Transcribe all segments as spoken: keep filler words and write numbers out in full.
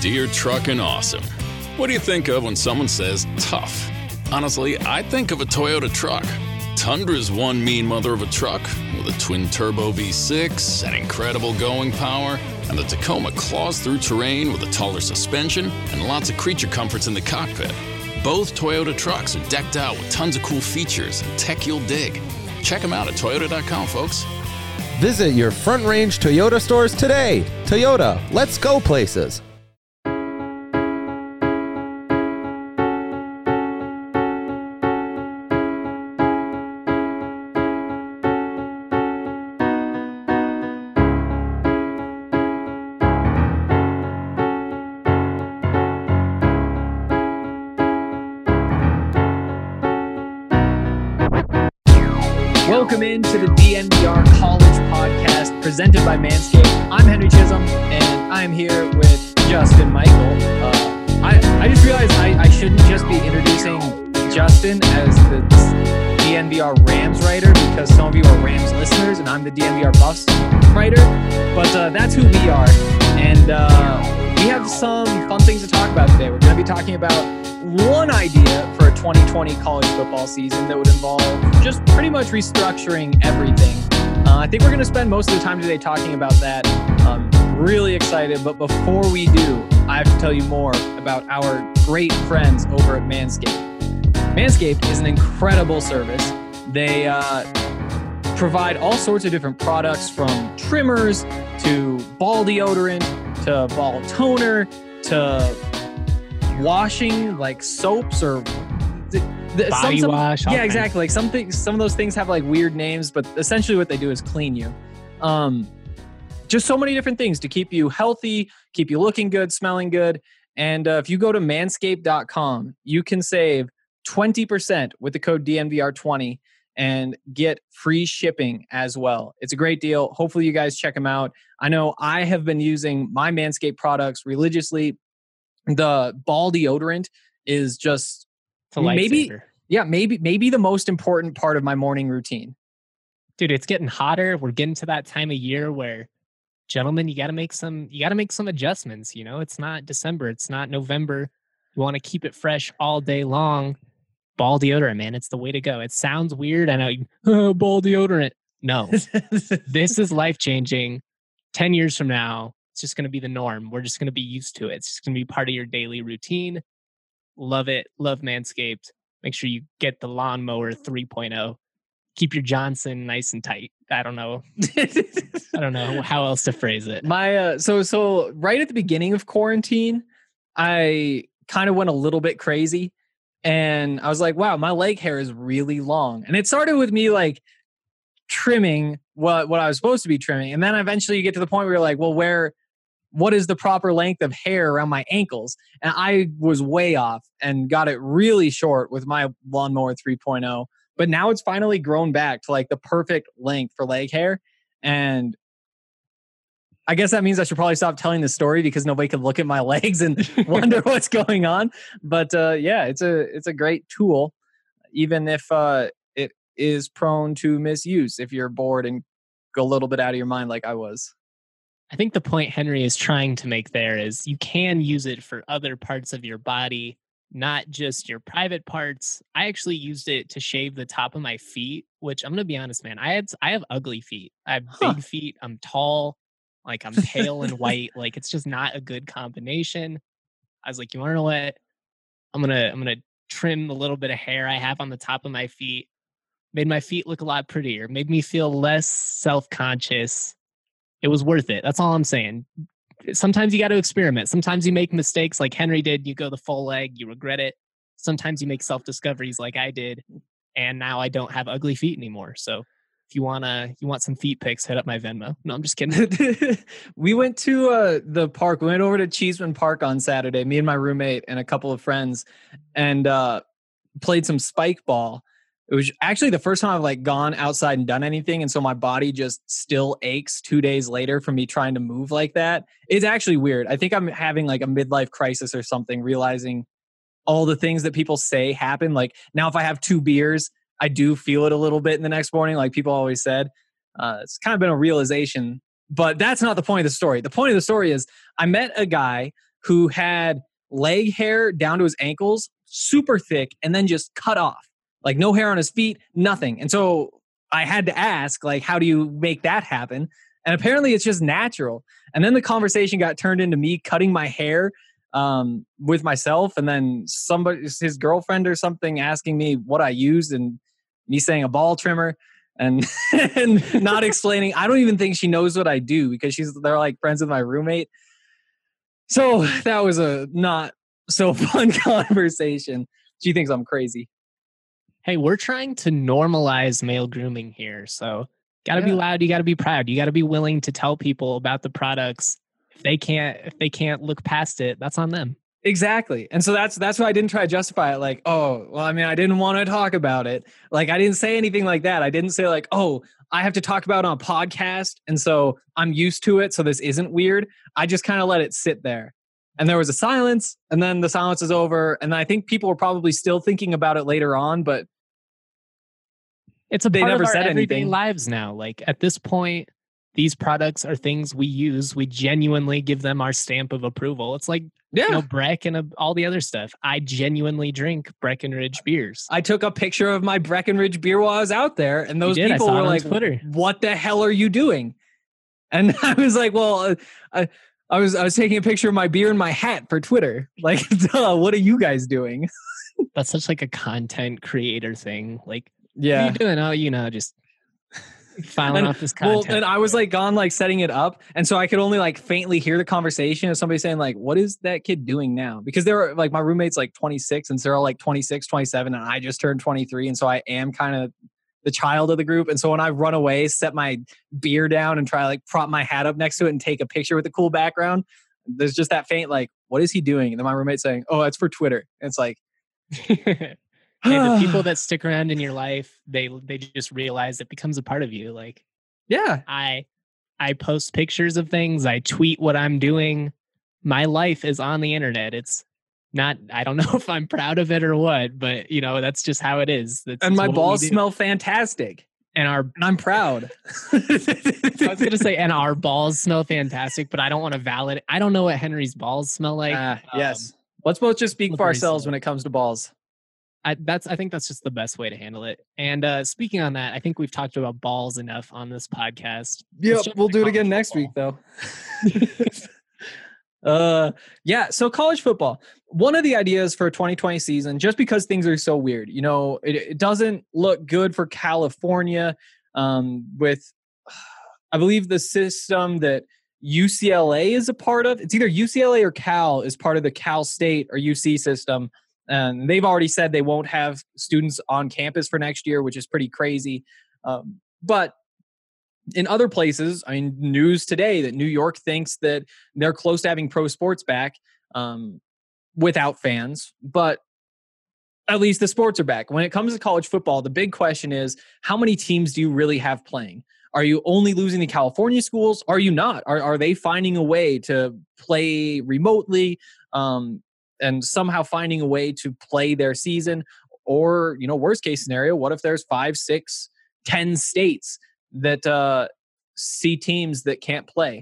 Dear Truckin' Awesome. What do you think of when someone says tough? Honestly, I think of a Toyota truck. Tundra's one mean mother of a truck with a twin-turbo V six and incredible going power, and the Tacoma claws through terrain with a taller suspension and lots of creature comforts in the cockpit. Both Toyota trucks are decked out with tons of cool features and tech you'll dig. Check them out at toyota dot com, folks. Visit your Front Range Toyota stores today. Toyota, let's go places. Welcome into the D N V R College Podcast presented by Manscaped. I'm Henry Chisholm, and I'm here with Justin Michael. Uh, I, I just realized I, I shouldn't just be introducing Justin as the D N V R Rams writer because some of you are Rams listeners, and I'm the D N V R Buffs writer. But uh, that's who we are, and uh, we have some fun things to talk about today. We're going to be talking about one idea for a twenty twenty college football season that would involve just pretty much restructuring everything. Uh, I think we're going to spend most of the time today talking about that. Um, really excited, but before we do, I have to tell you more about our great friends over at Manscaped. Manscaped is an incredible service. They uh, provide all sorts of different products, from trimmers to ball deodorant to ball toner to washing, like soaps or the, the, body some, some, wash. Yeah, kinds. exactly. Like some things, some of those things have like weird names, but essentially what they do is clean you. Um, just so many different things to keep you healthy, keep you looking good, smelling good. And uh, if you go to manscaped dot com, you can save twenty percent with the code D N V R twenty and get free shipping as well. It's a great deal. Hopefully you guys check them out. I know I have been using my Manscaped products religiously. The ball deodorant is just It's a maybe, lifesaver. yeah, maybe, maybe the most important part of my morning routine. Dude, it's getting hotter. We're getting to that time of year where, gentlemen, you got to make some, you got to make some adjustments. You know, it's not December. It's not November. You want to keep it fresh all day long. Ball deodorant, man. It's the way to go. It sounds weird. I know. Oh, ball deodorant. No, this is life-changing. ten years from now, it's just going to be the norm. We're just going to be used to it. It's just going to be part of your daily routine. Love it. Love Manscaped. Make sure you get the Lawnmower three point oh. Keep your Johnson nice and tight. I don't know. I don't know how else to phrase it. My uh, so so right at the beginning of quarantine, I kind of went a little bit crazy, and I was like, "Wow, my leg hair is really long." And it started with me like trimming what what I was supposed to be trimming, and then eventually you get to the point where you're like, "Well, where?" What is the proper length of hair around my ankles? And I was way off and got it really short with my Lawnmower three point oh. But now it's finally grown back to like the perfect length for leg hair. And I guess that means I should probably stop telling this story because nobody could look at my legs and wonder what's going on. But uh, yeah, it's a it's a great tool, even if uh, it is prone to misuse if you're bored and go a little bit out of your mind like I was. I think the point Henry is trying to make there is you can use it for other parts of your body, not just your private parts. I actually used it to shave the top of my feet, which I'm going to be honest, man, I had I have ugly feet. I have Huh. big feet. I'm tall, like I'm pale and white. Like it's just not a good combination. I was like, you want to know what? I'm going to I'm going to trim the little bit of hair I have on the top of my feet. Made my feet look a lot prettier. Made me feel less self-conscious. It was worth it. That's all I'm saying. Sometimes you got to experiment. Sometimes you make mistakes like Henry did. You go the full leg, you regret it. Sometimes you make self-discoveries like I did. And now I don't have ugly feet anymore. So if you want to, you want some feet pics, hit up my Venmo. No, I'm just kidding. We went to uh, the park. We went over to Cheeseman Park on Saturday, me and my roommate and a couple of friends, and uh, played some spike ball. It was actually the first time I've like gone outside and done anything. And so my body just still aches two days later from me trying to move like that. It's actually weird. I think I'm having like a midlife crisis or something, realizing all the things that people say happen. Like now, if I have two beers, I do feel it a little bit in the next morning. Like people always said, uh, it's kind of been a realization, but that's not the point of the story. The point of the story is I met a guy who had leg hair down to his ankles, super thick, and then just cut off. Like no hair on his feet, nothing. And so I had to ask, like, how do you make that happen? And apparently it's just natural. And then the conversation got turned into me cutting my hair um, with myself. And then somebody, his girlfriend or something, asking me what I used and me saying a ball trimmer and, and not explaining. I don't even think she knows what I do because she's, they're like friends with my roommate. So that was a not so fun conversation. She thinks I'm crazy. Hey, we're trying to normalize male grooming here. So got to Yeah. be loud. You got to be proud. You got to be willing to tell people about the products. If they can't, if they can't look past it, that's on them. Exactly. And so that's that's why I didn't try to justify it like, oh, well, I mean, I didn't want to talk about it. Like, I didn't say anything like that. I didn't say like, oh, I have to talk about it on a podcast. And so I'm used to it. So this isn't weird. I just kind of let it sit there. And there was a silence. And then the silence is over. And I think people were probably still thinking about it later on. But It's a They part never of our said everyday anything. lives now. Like at this point, these products are things we use. We genuinely give them our stamp of approval. It's like, yeah, you know, Breck and uh, all the other stuff. I genuinely drink Breckenridge beers. I took a picture of my Breckenridge beer while I was out there. And those did. I people saw were it on like, Twitter. what the hell are you doing? And I was like, well, uh, I, I was I was taking a picture of my beer and my hat for Twitter. Like, duh, what are you guys doing? That's such like a content creator thing. Like, Yeah. what are you doing? Oh, you know, just filing And- off this Well, content. and I was like gone, like setting it up. And so I could only like faintly hear the conversation of somebody saying like, what is that kid doing now? Because they were like, my roommate's like twenty-six and they're all like twenty-six, twenty-seven. And I just turned twenty-three. And so I am kind of the child of the group. And so when I run away, set my beer down and try to like prop my hat up next to it and take a picture with a cool background, there's just that faint, like, what is he doing? And then my roommate's saying, oh, that's for Twitter. And it's like, Hey, the people that stick around in your life, they they just realize it becomes a part of you. Like yeah, I I post pictures of things, I tweet what I'm doing. My life is on the internet. It's not, I don't know if I'm proud of it or what, but you know, that's just how it is. That's, and it's my what we balls do. smell fantastic. and our And I'm proud. I was gonna say, and our balls smell fantastic, but I don't want to validate. I don't know what Henry's balls smell like. Ah, Um, yes. Let's both just speak for slippery ourselves slope. when it comes to balls. I, that's I think that's just the best way to handle it. And uh, speaking on that, I think we've talked about balls enough on this podcast. Let's jump we'll into do it college again next football. week though. uh yeah, so college football. One of the ideas for twenty twenty season, just because things are so weird, you know, it, it doesn't look good for California um with I believe the system that U C L A is a part of. It's either U C L A or Cal is part of the Cal State or U C system. And they've already said they won't have students on campus for next year, which is pretty crazy. Um, but in other places, I mean, news today that New York thinks that they're close to having pro sports back um, without fans. But at least the sports are back. When it comes to college football, the big question is, how many teams do you really have playing? Are you only losing the California schools? Are you not? Are, are they finding a way to play remotely? Um, and somehow finding a way to play their season? Or, you know, worst case scenario, what if there's five, six, ten states that uh, see teams that can't play?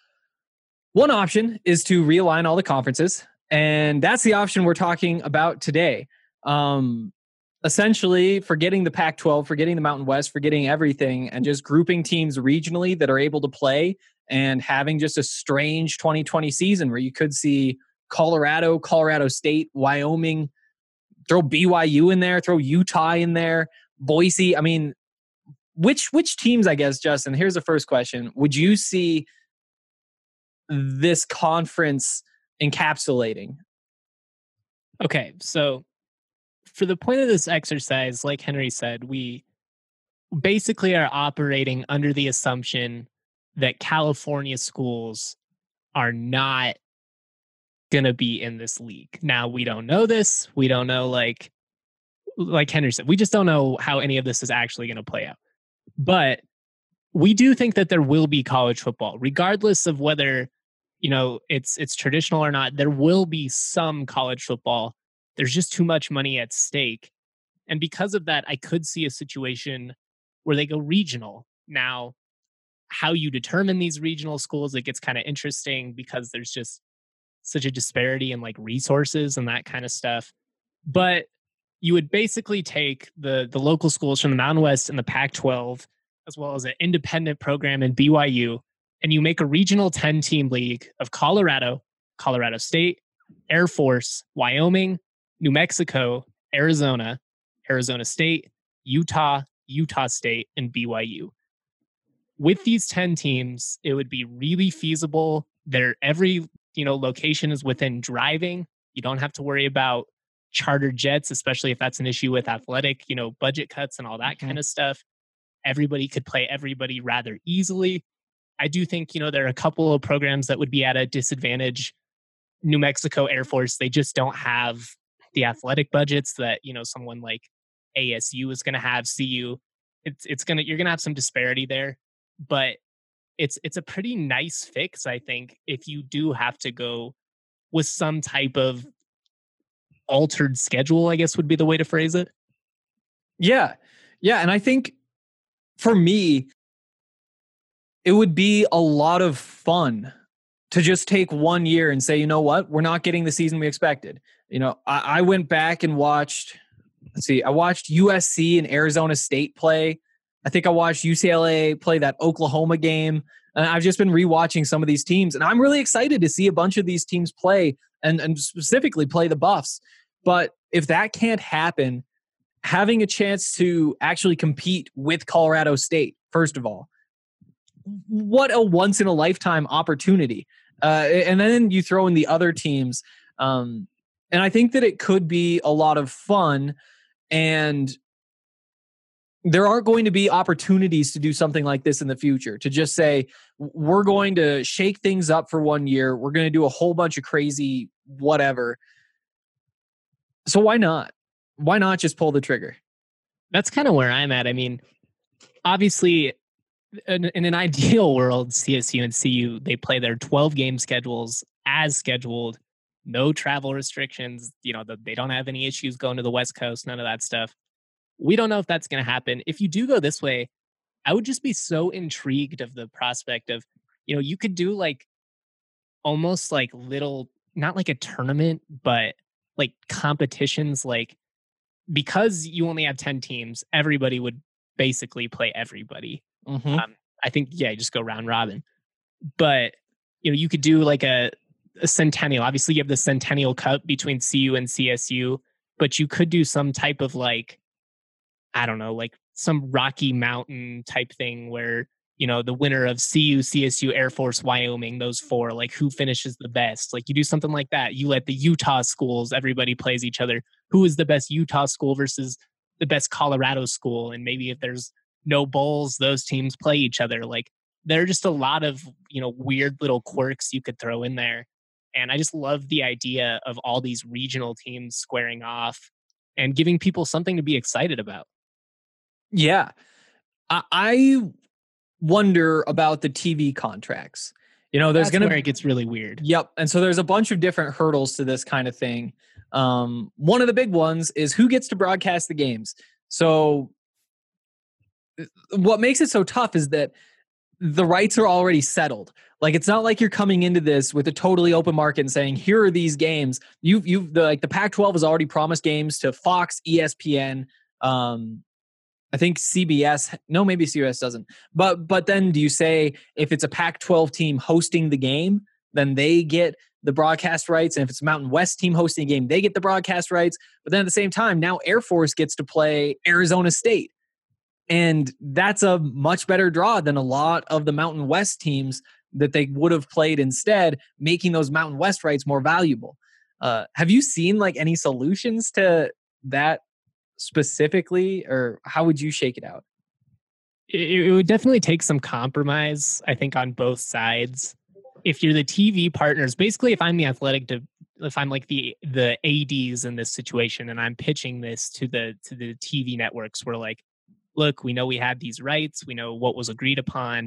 One option is to realign all the conferences, and that's the option we're talking about today. Um, essentially, forgetting the Pac twelve, forgetting the Mountain West, forgetting everything, and just grouping teams regionally that are able to play and having just a strange twenty twenty season where you could see Colorado, Colorado State, Wyoming, throw B Y U in there, throw Utah in there, Boise. I mean, which which teams, I guess, Justin, here's the first question. Would you see this conference encapsulating? Okay, so for the point of this exercise, like Henry said, we basically are operating under the assumption that California schools are not going to be in this league. Now, we don't know this. We don't know, like, like Henry said, we just don't know how any of this is actually going to play out. But we do think that there will be college football, regardless of whether, you know, it's it's traditional or not. There will be some college football. There's just too much money at stake. And because of that, I could see a situation where they go regional. Now, how you determine these regional schools, it gets kind of interesting because there's just such a disparity in like resources and that kind of stuff. But you would basically take the the local schools from the Mountain West and the Pac twelve, as well as an independent program in B Y U, and you make a regional ten-team league of Colorado, Colorado State, Air Force, Wyoming, New Mexico, Arizona, Arizona State, Utah, Utah State, and B Y U. With these ten teams, it would be really feasible. There, every you know location is within driving. You don't have to worry about chartered jets, especially if that's an issue with athletic, you know, budget cuts and all that mm-hmm. kind of stuff. Everybody could play everybody rather easily. I do think, you know, there are a couple of programs that would be at a disadvantage. New Mexico Air Force, they just don't have the athletic budgets that, you know, someone like A S U is going to have. C U, it's it's going to, you're going to have some disparity there, but it's it's a pretty nice fix, I think, if you do have to go with some type of altered schedule, I guess would be the way to phrase it. Yeah. Yeah. And I think for me, it would be a lot of fun to just take one year and say, you know what, we're not getting the season we expected. You know, I, I went back and watched, let's see, I watched U S C and Arizona State play. I think I watched U C L A play that Oklahoma game. And I've just been rewatching some of these teams, and I'm really excited to see a bunch of these teams play and, and specifically play the Buffs. But if that can't happen, having a chance to actually compete with Colorado State, first of all, what a once in a lifetime opportunity. Uh, and then you throw in the other teams. Um, and I think that it could be a lot of fun, and there aren't going to be opportunities to do something like this in the future, to just say, we're going to shake things up for one year. We're going to do a whole bunch of crazy whatever. So why not? Why not just pull the trigger? That's kind of where I'm at. I mean, obviously, in, in an ideal world, C S U and C U, they play their twelve game schedules as scheduled, no travel restrictions. You know, the, they don't have any issues going to the West Coast, none of that stuff. We don't know if that's going to happen. If you do go this way, I would just be so intrigued of the prospect of, you know, you could do like almost like little, not like a tournament, but like competitions, like, because you only have ten teams, everybody would basically play everybody. Mm-hmm. Um, I think, yeah, just go round robin. But, you know, you could do like a, a Centennial. Obviously, you have the Centennial Cup between C U and C S U, but you could do some type of like, I don't know, like some Rocky Mountain type thing where, you know, the winner of C U, C S U, Air Force, Wyoming, those four, like who finishes the best? Like you do something like that. You let the Utah schools, everybody plays each other. Who is the best Utah school versus the best Colorado school? And maybe if there's no bowls, those teams play each other. Like there are just a lot of, you know, weird little quirks you could throw in there. And I just love the idea of all these regional teams squaring off and giving people something to be excited about. Yeah. I, I wonder about the T V contracts. You know, there's going to where it gets really weird. Yep. And so there's a bunch of different hurdles to this kind of thing. Um, one of the big ones is who gets to broadcast the games. So what makes it so tough is that the rights are already settled. Like, it's not like you're coming into this with a totally open market and saying, here are these games. You've, you've, the, like the Pac twelve has already promised games to Fox, E S P N, um, I think C B S, no, maybe C B S doesn't. But but then do you say if it's a Pac twelve team hosting the game, then they get the broadcast rights? And if it's a Mountain West team hosting a game, they get the broadcast rights. But then at the same time, now Air Force gets to play Arizona State. And that's a much better draw than a lot of the Mountain West teams that they would have played instead, making those Mountain West rights more valuable. Uh, have you seen like any solutions to that specifically, or how would you shake it out? It, it would definitely take some compromise, I think, on both sides. If you're the T V partners, basically, if I'm the athletic, to, if I'm like the the A Ds in this situation, and I'm pitching this to the to the T V networks, we're like, look, we know we had these rights, we know what was agreed upon.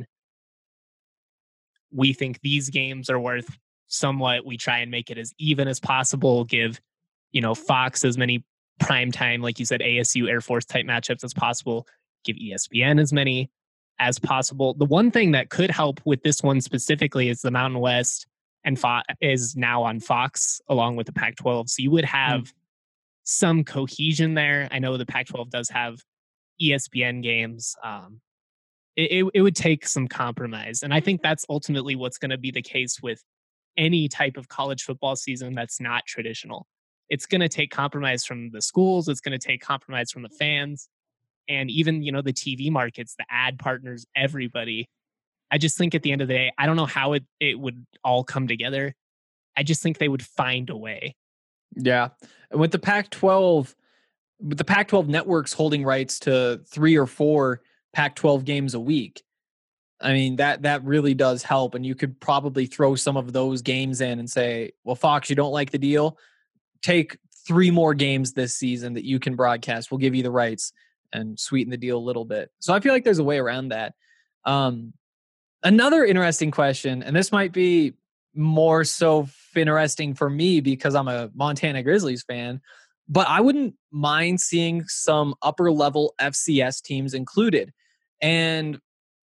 We think these games are worth somewhat. We try and make it as even as possible. Give, you know, Fox as many prime time, like you said, A S U Air Force type matchups as possible. Give E S P N as many as possible. The one thing that could help with this one specifically is the Mountain West and Fo- is now on Fox along with the Pac twelve. So you would have mm. some cohesion there. I know the Pac twelve does have E S P N games. Um, it, it, it would take some compromise. And I think that's ultimately what's going to be the case with any type of college football season that's not traditional. It's going to take compromise from the schools. It's going to take compromise from the fans. And even, you know, the T V markets, the ad partners, everybody. I just think at the end of the day, I don't know how it, it would all come together. I just think they would find a way. Yeah. And with the Pac twelve, with the Pac twelve networks holding rights to three or four Pac twelve games a week, I mean, that that really does help. And you could probably throw some of those games in and say, well, Fox, you don't like the deal? Take three more games this season that you can broadcast. We'll give you the rights and sweeten the deal a little bit. So I feel like there's a way around that. Um, another interesting question, and this might be more so interesting for me because I'm a Montana Grizzlies fan, but I wouldn't mind seeing some upper level F C S teams included. And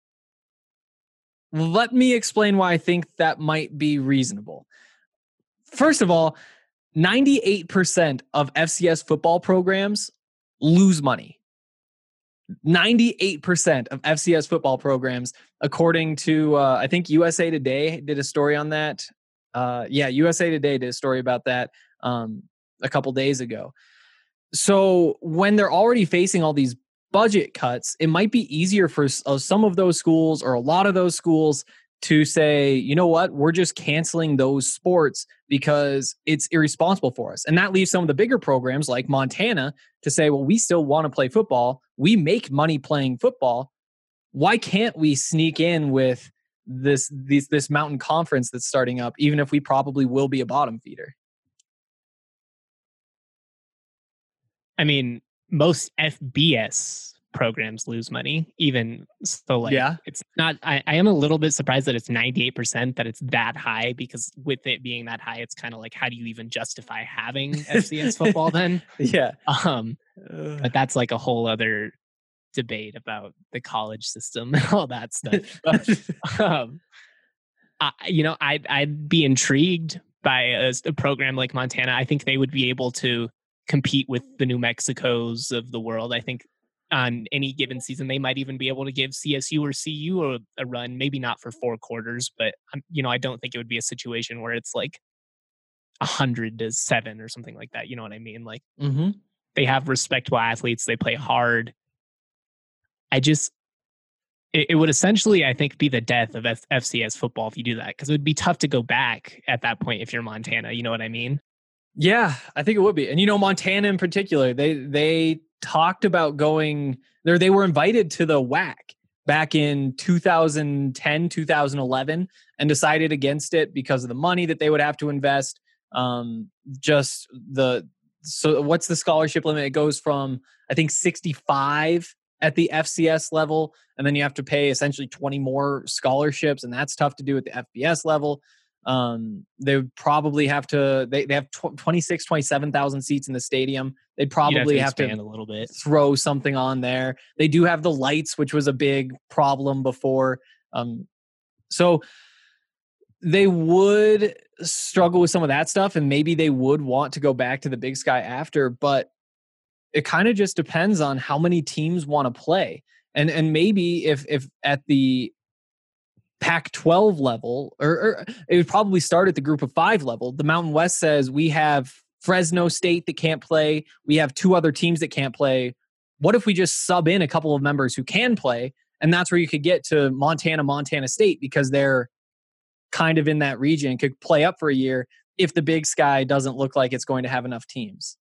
let me explain why I think that might be reasonable. First of all, ninety-eight percent of F C S football programs lose money. ninety-eight percent of F C S football programs, according to, uh, I think U S A Today did a story on that. Uh, yeah, U S A Today did a story about that um, a couple days ago. So when they're already facing all these budget cuts, it might be easier for uh, some of those schools or a lot of those schools to say, you know what, we're just canceling those sports because it's irresponsible for us. And that leaves some of the bigger programs like Montana to say, well, we still want to play football. We make money playing football. Why can't we sneak in with this, this, this mountain conference that's starting up, even if we probably will be a bottom feeder? I mean, most F B S programs lose money, even so. Like, yeah, it's not. I, I am a little bit surprised that it's ninety-eight percent, that it's that high, because with it being that high, it's kind of like, how do you even justify having F C S football then? Yeah. Um, but that's like a whole other debate about the college system and all that stuff. But, um, I, you know, I'd I'd be intrigued by a, a program like Montana. I think they would be able to compete with the New Mexicos of the world. I think on any given season, they might even be able to give C S U or C U a, a run, maybe not for four quarters, but um, you know, I don't think it would be a situation where it's like a hundred to seven or something like that. You know what I mean? Like, mm-hmm. They have respectable athletes. They play hard. I just, it, it would essentially, I think, be the death of F- FCS football if you do that, because it would be tough to go back at that point if you're Montana. You know what I mean? Yeah, I think it would be. And, you know, Montana in particular, they they talked about going there. They were invited to the W A C back in two thousand ten, two thousand eleven, and decided against it because of the money that they would have to invest. Um, just the, so what's the scholarship limit? It goes from, I think, sixty-five at the F C S level, and then you have to pay essentially twenty more scholarships, and that's tough to do at the F B S level. Um, they would probably have to, they, they have tw- twenty-six, twenty-seven thousand seats in the stadium. They'd probably have to, have to a little bit. throw something on there. They do have the lights, which was a big problem before. Um, so they would struggle with some of that stuff, and maybe they would want to go back to the Big Sky after, but it kind of just depends on how many teams want to play. And, and maybe if, if at the Pac twelve level, or, or it would probably start at the group of five level. The Mountain West says we have Fresno State that can't play. We have two other teams that can't play. What if we just sub in a couple of members who can play? And that's where you could get to Montana, Montana State, because they're kind of in that region, could play up for a year if the Big Sky doesn't look like it's going to have enough teams.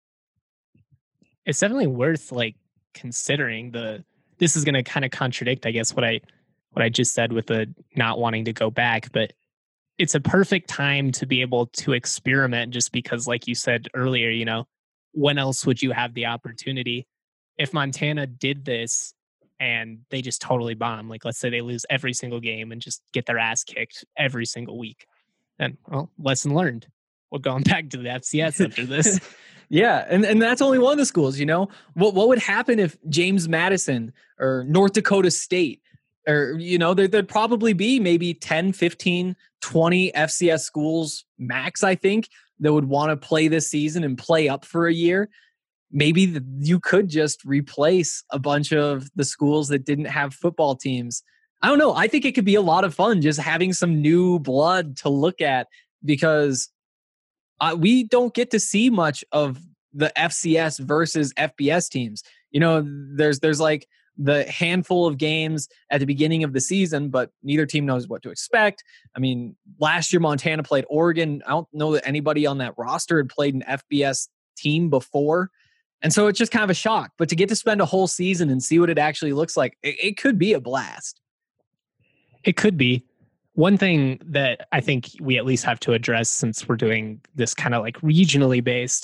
It's definitely worth like considering. The this is going to kind of contradict, I guess, what I what I just said with the not wanting to go back, but it's a perfect time to be able to experiment, just because, like you said earlier, you know, when else would you have the opportunity? If Montana did this and they just totally bomb, like let's say they lose every single game and just get their ass kicked every single week, then, well, lesson learned. We're going back to the F C S after this. Yeah, and, and that's only one of the schools, you know? What what would happen if James Madison or North Dakota State or, you know, there, there'd probably be maybe ten, fifteen, twenty F C S schools max, I think, that would want to play this season and play up for a year. Maybe the, you could just replace a bunch of the schools that didn't have football teams. I don't know. I think it could be a lot of fun just having some new blood to look at, because uh, we don't get to see much of the F C S versus F B S teams. You know, there's there's like the handful of games at the beginning of the season, but neither team knows what to expect. I mean, last year Montana played Oregon. I don't know that anybody on that roster had played an F B S team before. And so it's just kind of a shock. But to get to spend a whole season and see what it actually looks like, it, it could be a blast. It could be. One thing that I think we at least have to address, since we're doing this kind of like regionally based,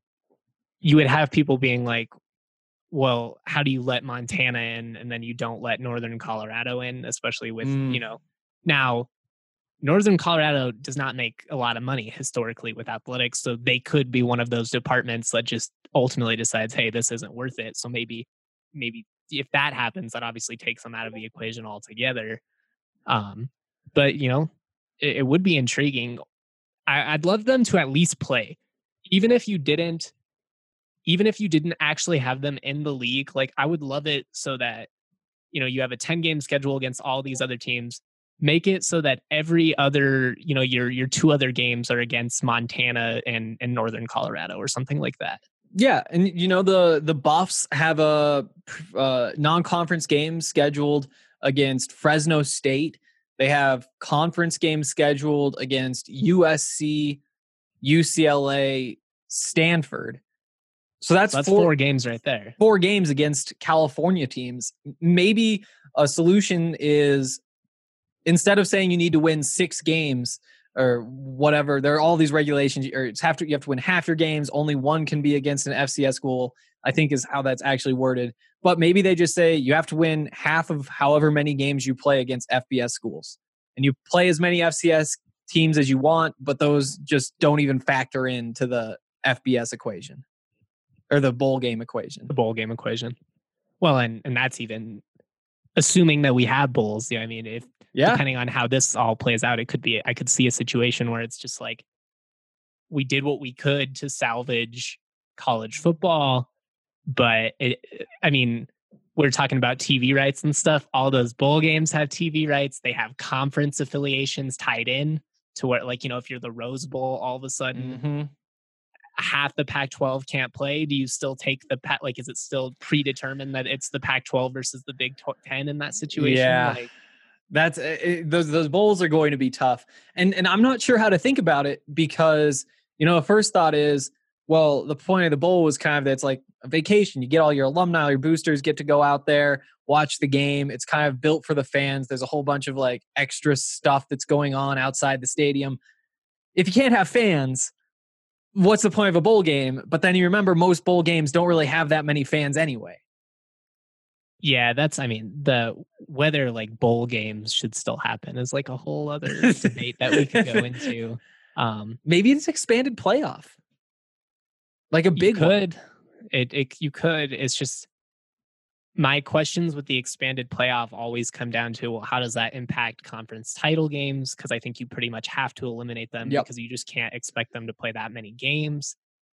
you would have people being like, well, how do you let Montana in and then you don't let Northern Colorado in, especially with, mm. you know, now Northern Colorado does not make a lot of money historically with athletics. So they could be one of those departments that just ultimately decides, hey, this isn't worth it. So maybe, maybe if that happens, that obviously takes them out of the equation altogether. Um, but, you know, it, it would be intriguing. I, I'd love them to at least play, even if you didn't, even if you didn't actually have them in the league. Like, I would love it so that, you know, you have a ten game schedule against all these other teams. Make it so that every other, you know, your your two other games are against Montana and, and Northern Colorado or something like that. Yeah, and you know, the the Buffs have a uh, non-conference game scheduled against Fresno State. They have conference games scheduled against U S C, U C L A, Stanford. So that's, that's four, four games right there. Four games against California teams. Maybe a solution is, instead of saying you need to win six games or whatever, there are all these regulations, or it's have to, you have to win half your games. Only one can be against an F C S school, I think is how that's actually worded. But maybe they just say you have to win half of however many games you play against F B S schools. And you play as many F C S teams as you want, but those just don't even factor into the F B S equation or the bowl game equation. The bowl game equation. Well, and, and that's even assuming that we have bowls. Yeah, I mean, if yeah. depending on how this all plays out, it could be, I could see a situation where it's just like, we did what we could to salvage college football, but it, I mean, we're talking about T V rights and stuff. All those bowl games have T V rights. They have conference affiliations tied in to where, like, you know, if you're the Rose Bowl, all of a sudden mm-hmm. half the Pac twelve can't play. Do you still take the Pac? Like, is it still predetermined that it's the Pac twelve versus the Big Ten in that situation? Yeah, like, that's it, those those bowls are going to be tough, and and I'm not sure how to think about it, because, you know, the first thought is, well, the point of the bowl was kind of that it's like a vacation. You get all your alumni, your boosters get to go out there, watch the game. It's kind of built for the fans. There's a whole bunch of like extra stuff that's going on outside the stadium. If you can't have fans, what's the point of a bowl game? But then you remember most bowl games don't really have that many fans anyway. Yeah, that's, I mean, the whether like bowl games should still happen is like a whole other debate that we could go into. Um, Maybe it's expanded playoff. Like a big you could. One. It, it you could. It's just my questions with the expanded playoff always come down to, well, how does that impact conference title games? Because I think you pretty much have to eliminate them yep. because you just can't expect them to play that many games.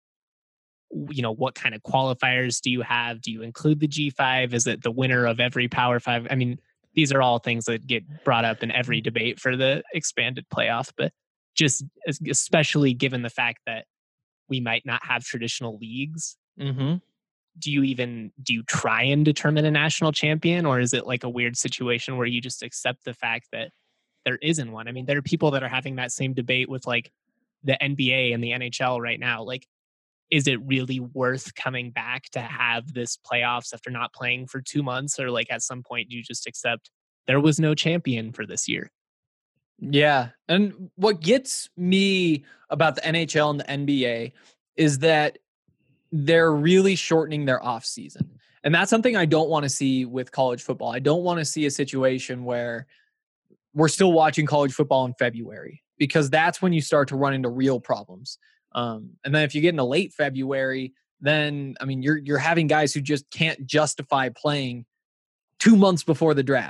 You know, what kind of qualifiers do you have? Do you include the G five? Is it the winner of every Power Five? I mean, these are all things that get brought up in every debate for the expanded playoff, but just especially given the fact that we might not have traditional leagues. Mm-hmm. Do you even, do you try and determine a national champion, or is it like a weird situation where you just accept the fact that there isn't one? I mean, there are people that are having that same debate with like the N B A and the N H L right now. Like, is it really worth coming back to have this playoffs after not playing for two months? Or like at some point, you just accept there was no champion for this year? Yeah. And what gets me about the N H L and the N B A is that they're really shortening their off season. And that's something I don't want to see with college football. I don't want to see a situation where we're still watching college football in February, because that's when you start to run into real problems. Um, and then if you get into late February, then, I mean, you're, you're having guys who just can't justify playing two months before the draft.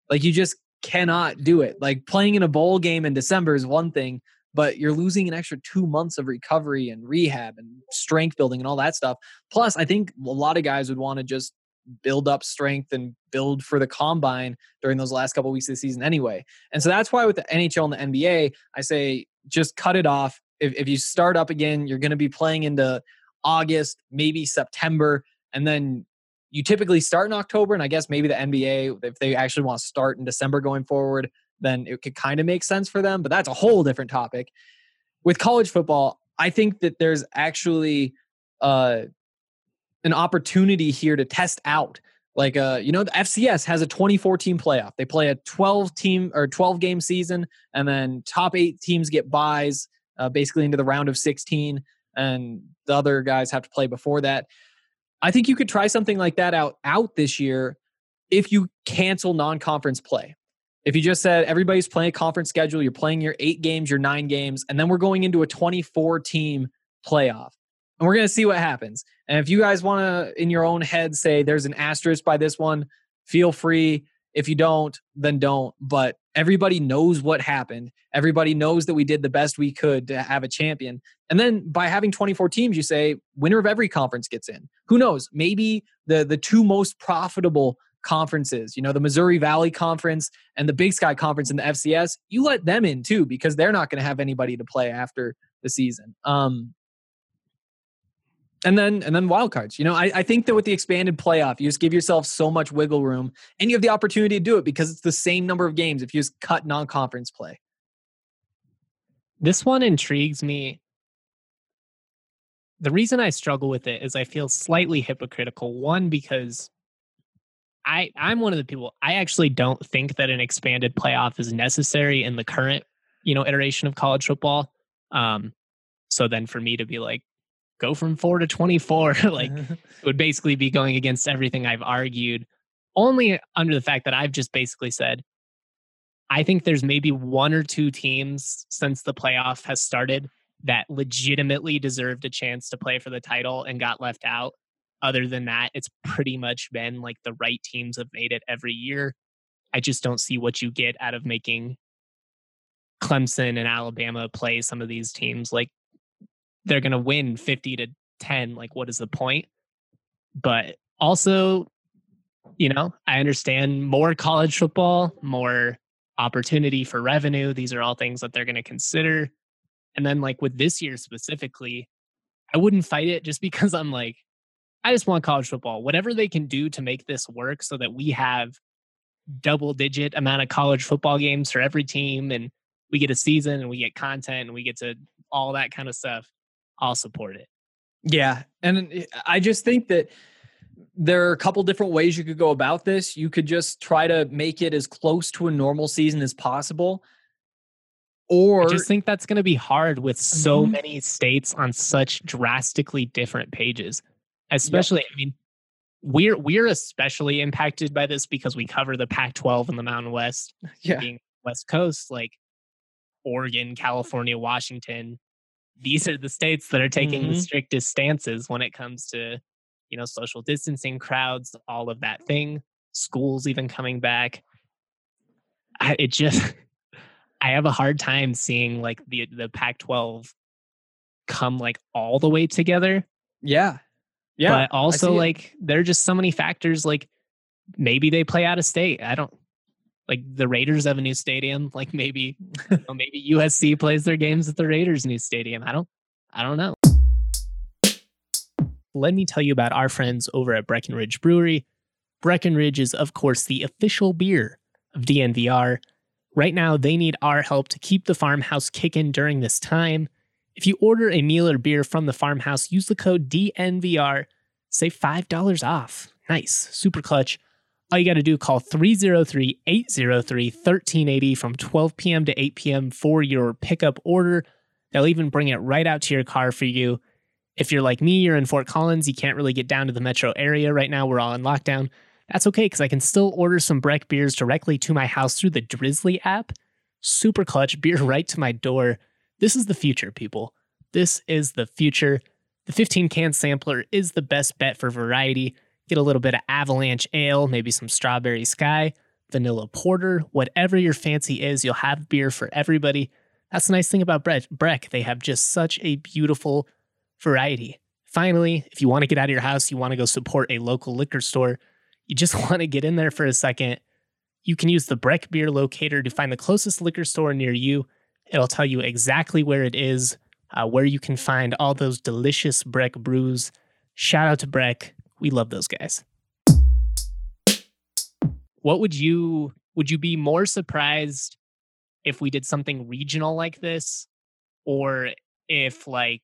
Like you just cannot do it. Like playing in a bowl game in December is one thing, but you're losing an extra two months of recovery and rehab and strength building and all that stuff. Plus, I think a lot of guys would want to just build up strength and build for the combine during those last couple of weeks of the season anyway. And so that's why with the N H L and the N B A, I say just cut it off. If, if you start up again, you're going to be playing into August, maybe September, and then you typically start in October. And I guess maybe the N B A, if they actually want to start in December going forward, then it could kind of make sense for them. But that's a whole different topic. With college football, I think that there's actually uh, an opportunity here to test out. Like, uh, you know, the F C S has a twenty-four team playoff. They play a twelve team or twelve game season, and then top eight teams get buys uh, basically into the round of sixteen, and the other guys have to play before that. I think you could try something like that out, out this year if you cancel non-conference play. If you just said everybody's playing a conference schedule, you're playing your eight games, your nine games, and then we're going into a twenty-four team playoff. And we're going to see what happens. And if you guys want to, in your own head, say there's an asterisk by this one, feel free. If you don't, then don't. But everybody knows what happened. Everybody knows that we did the best we could to have a champion. And then by having twenty-four teams, you say winner of every conference gets in. Who knows? Maybe the, the two most profitable conferences, you know, the Missouri Valley Conference and the Big Sky Conference in the F C S, you let them in too, because they're not going to have anybody to play after the season. Um, and then and then wild cards. You know, I, I think that with the expanded playoff, you just give yourself so much wiggle room, and you have the opportunity to do it because it's the same number of games if you just cut non-conference play. This one intrigues me. The reason I struggle with it is I feel slightly hypocritical. One, because I, I'm one of the people, I actually don't think that an expanded playoff is necessary in the current, you know, iteration of college football. Um, so then for me to be like, go from four to twenty-four, like it would basically be going against everything I've argued, only under the fact that I've just basically said, I think there's maybe one or two teams since the playoff has started that legitimately deserved a chance to play for the title and got left out. Other than that, it's pretty much been like the right teams have made it every year. I just don't see what you get out of making Clemson and Alabama play some of these teams. Like they're going to win fifty to ten. Like what is the point? But also, you know, I understand more college football, more opportunity for revenue. These are all things that they're going to consider. And then like with this year specifically, I wouldn't fight it just because I'm like, I just want college football. Whatever they can do to make this work so that we have double digit amount of college football games for every team and we get a season and we get content and we get to all that kind of stuff, I'll support it. Yeah. And I just think that there are a couple different ways you could go about this. You could just try to make it as close to a normal season as possible. Or I just think that's going to be hard with so mm-hmm. many states on such drastically different pages. Especially, yep. I mean, we're we're especially impacted by this because we cover the Pac twelve and the Mountain West, yeah. being West Coast, like Oregon, California, Washington. These are the states that are taking mm-hmm. the strictest stances when it comes to, you know, social distancing, crowds, all of that thing. Schools even coming back. I, it just, I have a hard time seeing like the the Pac twelve come like all the way together. Yeah. Yeah, but also like there are just so many factors. Like maybe they play out of state. I don't like the Raiders have a new stadium. Like maybe, you know, maybe U S C plays their games at the Raiders' new stadium. I don't, I don't know. Let me tell you about our friends over at Breckenridge Brewery. Breckenridge is of course the official beer of D N V R. Right now, they need our help to keep the farmhouse kicking during this time. If you order a meal or beer from the farmhouse, use the code D N V R, save five dollars off. Nice. Super clutch. All you got to do, call three oh three, eight oh three, one three eight oh from twelve p.m. to eight p.m. for your pickup order. They'll even bring it right out to your car for you. If you're like me, you're in Fort Collins, you can't really get down to the metro area right now. We're all in lockdown. That's okay, because I can still order some Breck beers directly to my house through the Drizzly app. Super clutch. Beer right to my door. This is the future, people. This is the future. The fifteen can sampler is the best bet for variety. Get a little bit of Avalanche Ale, maybe some Strawberry Sky. vanilla porter, whatever your fancy is, you'll have beer for everybody. That's the nice thing about Bre- Breck. They have just such a beautiful variety. Finally, if you want to get out of your house, you want to go support a local liquor store, you just want to get in there for a second, you can use the Breck Beer Locator to find the closest liquor store near you. It'll tell you exactly where it is, uh, where you can find all those delicious Breck brews. Shout out to Breck. We love those guys. What would you, would you be more surprised if we did something regional like this, or if like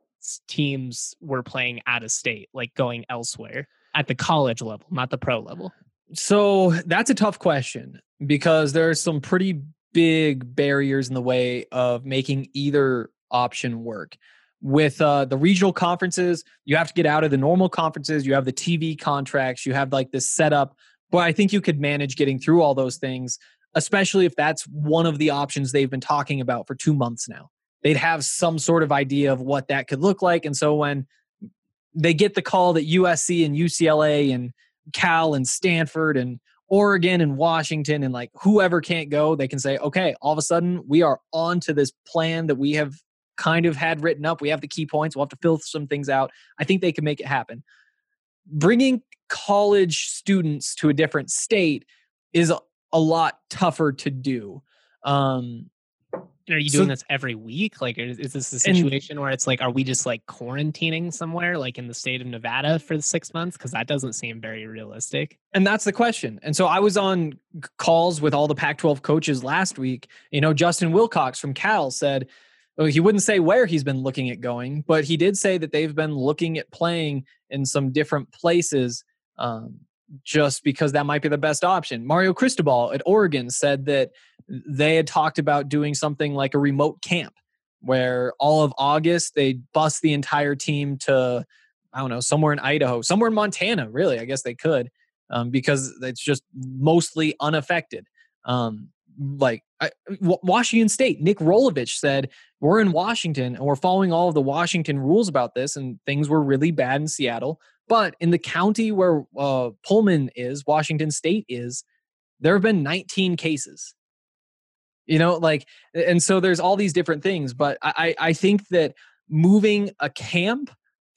teams were playing out of state, like going elsewhere at the college level, not the pro level? So that's a tough question because there are some pretty big barriers in the way of making either option work. With uh, the regional conferences, you have to get out of the normal conferences. You have the T V contracts. You have like this setup. But I think you could manage getting through all those things, especially if that's one of the options they've been talking about for two months now. They'd have some sort of idea of what that could look like. And so when they get the call that U S C and U C L A and Cal and Stanford and Oregon and Washington and like whoever can't go, they can say, okay, all of a sudden we are on to this plan that we have kind of had written up. We have the key points. We'll have to fill some things out. I think they can make it happen. Bringing college students to a different state is a, a lot tougher to do. Um, Are you So- doing this every week? Like, is, is this a And- situation where it's like, are we just like quarantining somewhere, like in the state of Nevada for the six months? Because that doesn't seem very realistic. And that's the question. And so I was on c- calls with all the Pac twelve coaches last week. You know, Justin Wilcox from Cal said, well, he wouldn't say where he's been looking at going, but he did say that they've been looking at playing in some different places um, just because that might be the best option. Mario Cristobal at Oregon said that they had talked about doing something like a remote camp where all of August they bus the entire team to, I don't know, somewhere in Idaho, somewhere in Montana, really. I guess they could um, because it's just mostly unaffected. Um, like I, w- Washington State, Nick Rolovich said, we're in Washington and we're following all of the Washington rules about this, and things were really bad in Seattle. But in the county where uh, Pullman is, Washington State is, there have been nineteen cases. You know, like, and so there's all these different things. But I, I think that moving a camp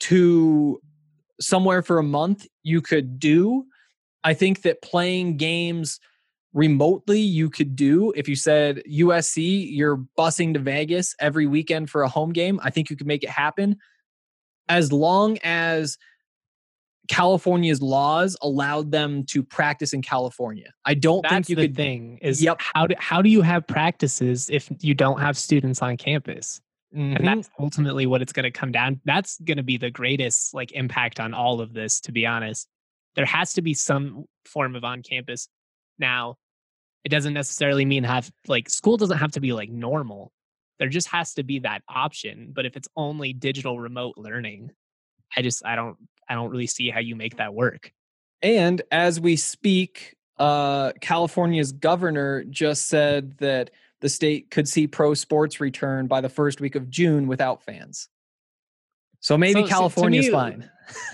to somewhere for a month, you could do. I think that playing games remotely, you could do. If you said U S C, you're busing to Vegas every weekend for a home game, I think you could make it happen. As long as California's laws allowed them to practice in California. I don't That's think you the could. thing is, Yep. how do, how do you have practices if you don't have students on campus? Mhm. And that's ultimately what it's going to come down. That's going to be the greatest like impact on all of this, to be honest. There has to be some form of on campus. Now, it doesn't necessarily mean have like school doesn't have to be like normal. There just has to be that option. But if it's only digital remote learning, I just I don't I don't really see how you make that work. And as we speak, uh, California's governor just said that the state could see pro sports return by the first week of June without fans. So maybe So, so to California's me- fine.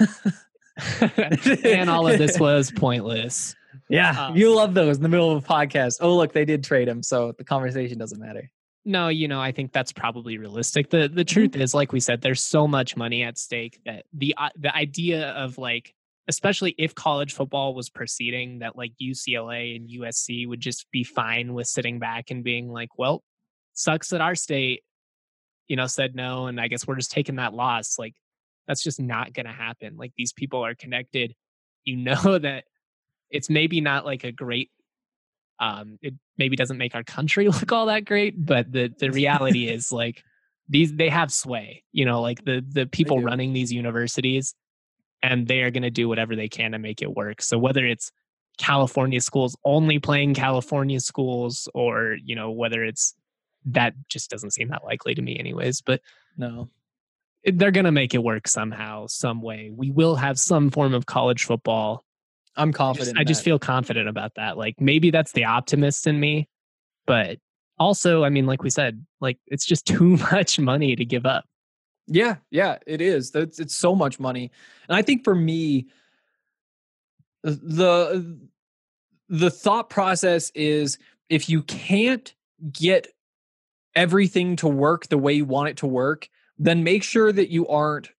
And all of this was pointless. Yeah, Uh, you love those in the middle of a podcast. Oh, look, they did trade him, so the conversation doesn't matter. No, you know, I think that's probably realistic. The the truth is, like we said, there's so much money at stake that the uh, the idea of like, especially if college football was proceeding, that like U C L A and U S C would just be fine with sitting back and being like, well, sucks that our state, you know, said no, and I guess we're just taking that loss. Like, that's just not going to happen. Like, these people are connected. You know that it's maybe not like a great um it maybe doesn't make our country look all that great, but the the reality is like these they have sway, you know, like the the people do. running these universities, and they are going to do whatever they can to make it work. So whether it's California schools only playing California schools, or you know, whether it's that just doesn't seem that likely to me anyways, but No. it- they're going to make it work somehow, some way. We will have some form of college football. I'm I confident. just, in I just that. feel confident about that. Like, maybe that's the optimist in me, but also, I mean, like we said, like it's just too much money to give up. Yeah, yeah, it is. It's, it's so much money. And I think for me, the the thought process is if you can't get everything to work the way you want it to work, then make sure that you aren't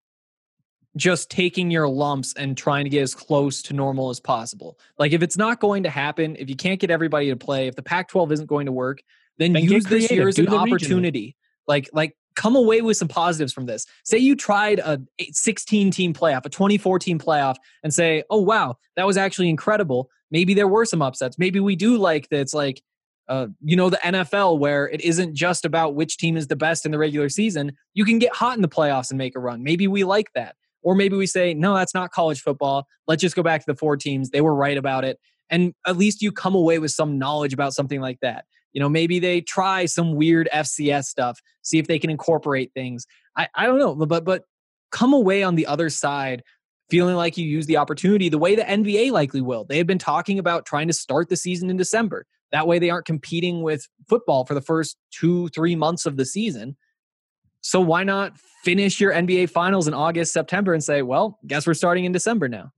just taking your lumps and trying to get as close to normal as possible. Like if it's not going to happen, if you can't get everybody to play, if the Pac twelve isn't going to work, then, then use this year as an opportunity. Like, like come away with some positives from this. Say you tried a sixteen team playoff, a twenty-four team playoff, and say, oh, wow, that was actually incredible. Maybe there were some upsets. Maybe we do like that. It's like, uh, you know, the N F L where it isn't just about which team is the best in the regular season. You can get hot in the playoffs and make a run. Maybe we like that. Or maybe we say, no, that's not college football. Let's just go back to the four teams. They were right about it. And at least you come away with some knowledge about something like that. You know, maybe they try some weird F C S stuff, see if they can incorporate things. I, I don't know, but but come away on the other side feeling like you use the opportunity the way the N B A likely will. They have been talking about trying to start the season in December. That way they aren't competing with football for the first two, three months of the season. So why not finish your N B A finals in August, September and say, well, guess we're starting in December now?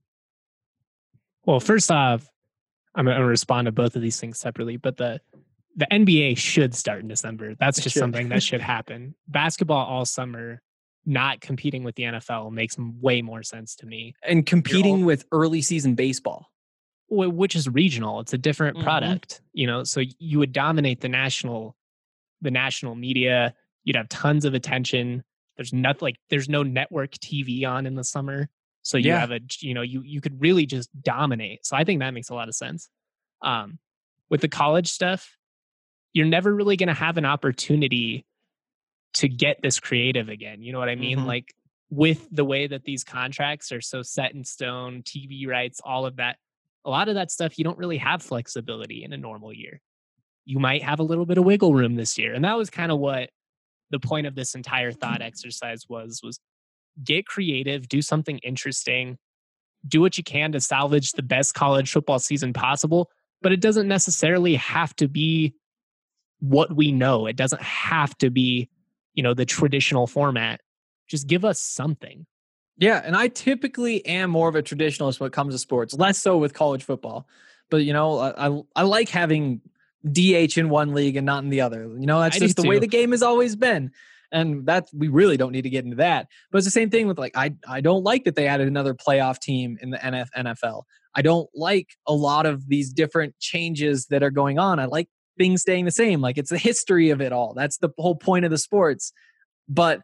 Well, first off, I'm going to respond to both of these things separately, but the the N B A should start in December. That's just something that should happen. Basketball all summer, not competing with the N F L makes way more sense to me. And competing all, with early season baseball. Which is regional. It's a different mm-hmm. product, you know, so you would dominate the national, the national media. You'd have tons of attention. There's nothing like there's no network T V on in the summer. So you yeah. have a, you know, you, you could really just dominate. So I think that makes a lot of sense. Um, with the college stuff, you're never really going to have an opportunity to get this creative again. You know what I mean? Mm-hmm. Like with the way that these contracts are so set in stone, T V rights, all of that, a lot of that stuff, you don't really have flexibility in a normal year. You might have a little bit of wiggle room this year. And that was kind of what the point of this entire thought exercise was, was get creative, do something interesting, do what you can to salvage the best college football season possible. But it doesn't necessarily have to be what we know. It doesn't have to be, you know, the traditional format. Just give us something. Yeah, and I typically am more of a traditionalist when it comes to sports, less so with college football. But, you know, I I, I like having D H in one league and not in the other. You know, that's I just the too. way the game has always been. And that we really don't need to get into that. But it's the same thing with like, I, I don't like that they added another playoff team in the N F L. I don't like a lot of these different changes that are going on. I like things staying the same. Like it's the history of it all. That's the whole point of the sports. But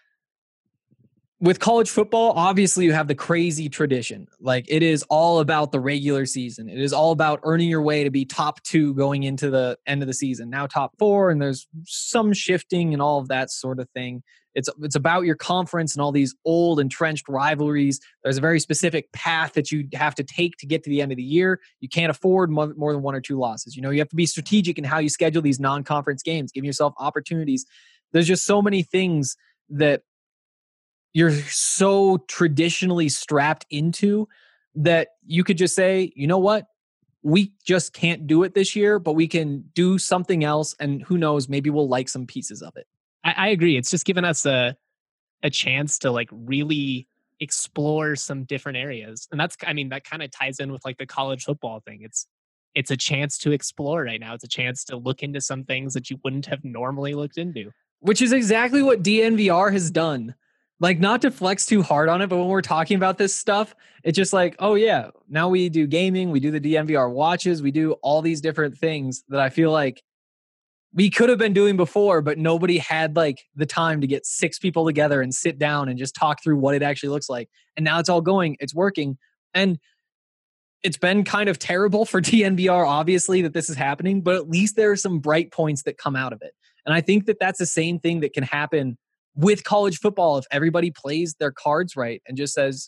with college football, obviously you have the crazy tradition. Like it is all about the regular season. It is all about earning your way to be top two going into the end of the season. Now top four, and there's some shifting and all of that sort of thing. It's it's about your conference and all these old entrenched rivalries. There's a very specific path that you have to take to get to the end of the year. You can't afford more, more than one or two losses. You know, you have to be strategic in how you schedule these non-conference games, giving yourself opportunities. There's just so many things that you're so traditionally strapped into that you could just say, you know what? We just can't do it this year, but we can do something else. And who knows, maybe we'll like some pieces of it. I, I agree. It's just given us a a chance to like really explore some different areas. And that's, I mean, that kind of ties in with like the college football thing. It's it's a chance to explore right now. It's a chance to look into some things that you wouldn't have normally looked into. Which is exactly what D N V R has done. Like, not to flex too hard on it, but when we're talking about this stuff, it's just like, oh yeah, now we do gaming, we do the D N V R watches, we do all these different things that I feel like we could have been doing before, but nobody had like the time to get six people together and sit down and just talk through what it actually looks like. And now it's all going, it's working. And it's been kind of terrible for D N V R, obviously, that this is happening, but at least there are some bright points that come out of it. And I think that that's the same thing that can happen with college football if everybody plays their cards right and just says,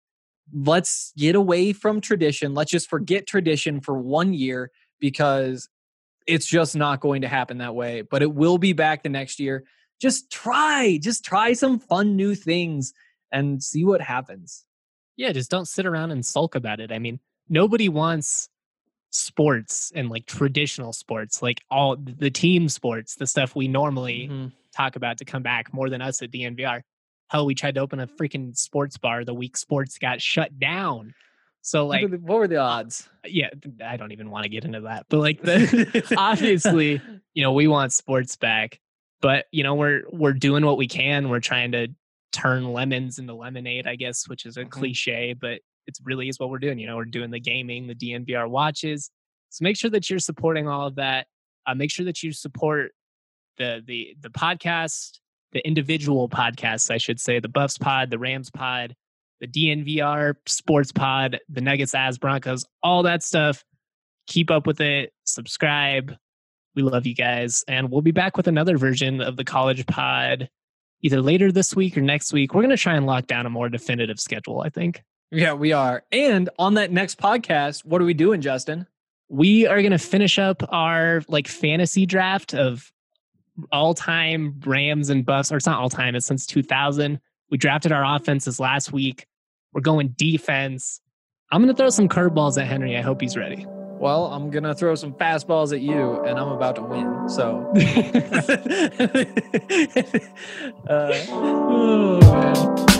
let's get away from tradition. Let's just forget tradition for one year because it's just not going to happen that way. But it will be back the next year. Just try, just try some fun new things and see what happens. Yeah, just don't sit around and sulk about it. I mean, nobody wants sports and like traditional sports, like all the team sports, the stuff we normally mm-hmm. talk about to come back more than us at D N V R. Hell, we tried to open a freaking sports bar the week sports got shut down. So like, what, were the, what were the odds? Yeah, I don't even want to get into that. But like, the, obviously, you know, we want sports back. But you know, we're we're doing what we can. We're trying to turn lemons into lemonade, I guess, which is a mm-hmm. cliche, but it's really is what we're doing. You know, we're doing the gaming, the D N V R watches. So make sure that you're supporting all of that. Uh, make sure that you support the the the podcast, the individual podcasts, I should say, the Buffs pod, the Rams pod, the D N V R sports pod, the Nuggets, As, Broncos, all that stuff. Keep up with it. Subscribe. We love you guys. And we'll be back with another version of the college pod either later this week or next week. We're going to try and lock down a more definitive schedule, I think. Yeah, we are. And on that next podcast, what are we doing, Justin? We are going to finish up our like fantasy draft of all-time Rams and Buffs, or it's not all-time, it's since two thousand. We drafted our offenses last week. We're going defense. I'm going to throw some curveballs at Henry. I hope he's ready. Well, I'm going to throw some fastballs at you, and I'm about to win. So. uh, oh, man.